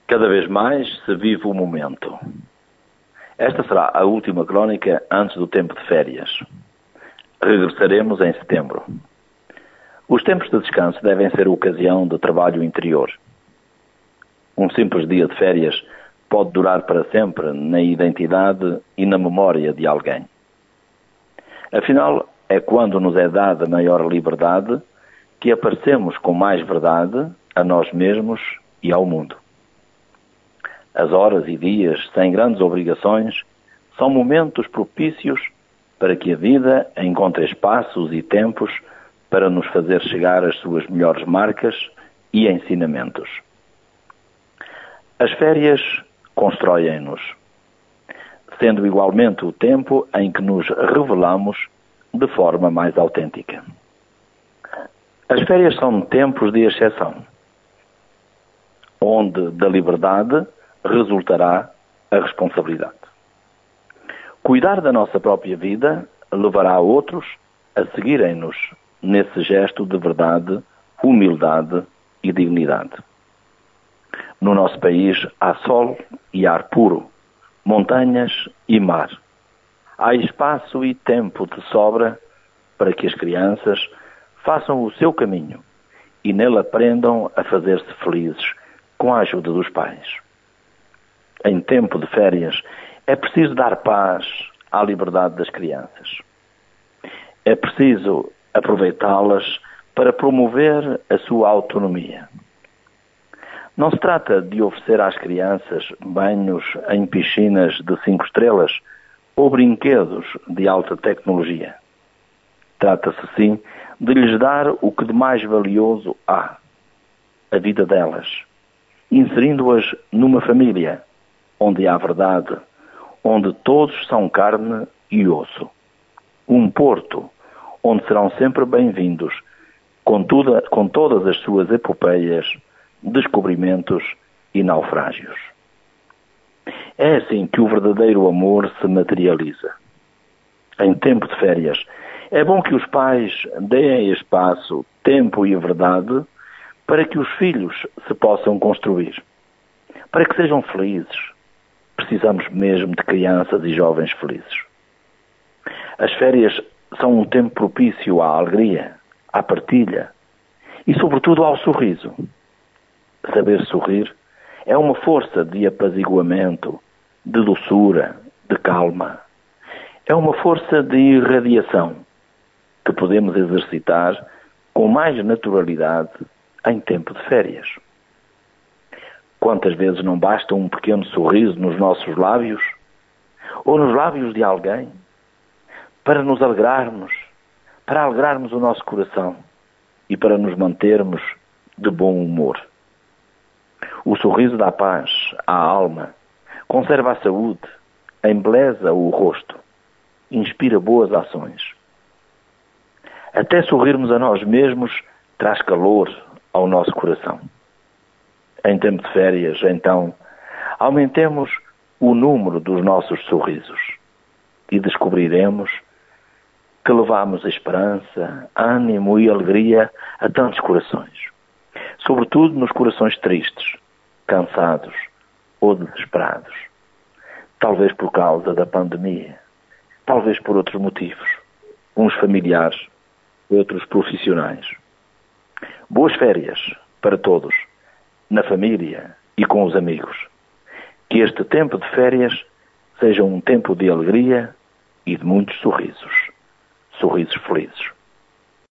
Cada vez mais se vive o momento. Esta será a última crónica antes do tempo de férias. Regressaremos em setembro. Os tempos de descanso devem ser ocasião de trabalho interior. Um simples dia de férias pode durar para sempre na identidade e na memória de alguém. Afinal, é quando nos é dada maior liberdade que aparecemos com mais verdade a nós mesmos e ao mundo. As horas e dias sem grandes obrigações são momentos propícios para que a vida encontre espaços e tempos para nos fazer chegar às suas melhores marcas e ensinamentos. As férias constroem-nos, sendo igualmente o tempo em que nos revelamos de forma mais autêntica. As férias são tempos de exceção, onde da liberdade resultará a responsabilidade. Cuidar da nossa própria vida levará outros a seguirem-nos nesse gesto de verdade, humildade e dignidade. No nosso país há sol e ar puro, montanhas e mar. Há espaço e tempo de sobra para que as crianças façam o seu caminho e nele aprendam a fazer-se felizes com a ajuda dos pais. Em tempo de férias, é preciso dar paz à liberdade das crianças. É preciso aproveitá-las para promover a sua autonomia. Não se trata de oferecer às crianças banhos em piscinas de 5 estrelas ou brinquedos de alta tecnologia. Trata-se, sim, de lhes dar o que de mais valioso há, a vida delas, inserindo-as numa família, onde há verdade, onde todos são carne e osso. Um porto, onde serão sempre bem-vindos, com todas as suas epopeias, descobrimentos e naufrágios. É assim que o verdadeiro amor se materializa. Em tempo de férias, é bom que os pais deem espaço, tempo e verdade para que os filhos se possam construir, para que sejam felizes. Precisamos mesmo de crianças e jovens felizes. As férias são um tempo propício à alegria, à partilha e, sobretudo, ao sorriso. Saber sorrir é uma força de apaziguamento, de doçura, de calma. É uma força de irradiação que podemos exercitar com mais naturalidade em tempo de férias. Quantas vezes não basta um pequeno sorriso nos nossos lábios ou nos lábios de alguém para nos alegrarmos, para alegrarmos o nosso coração e para nos mantermos de bom humor. O sorriso dá paz à alma, conserva a saúde, embeleza o rosto, inspira boas ações. Até sorrirmos a nós mesmos traz calor ao nosso coração. Em tempo de férias, então, aumentemos o número dos nossos sorrisos e descobriremos que levamos esperança, ânimo e alegria a tantos corações. Sobretudo nos corações tristes, cansados ou desesperados. Talvez por causa da pandemia, talvez por outros motivos, uns familiares, outros profissionais. Boas férias para todos, na família e com os amigos. Que este tempo de férias seja um tempo de alegria e de muitos sorrisos. Sorrisos felizes.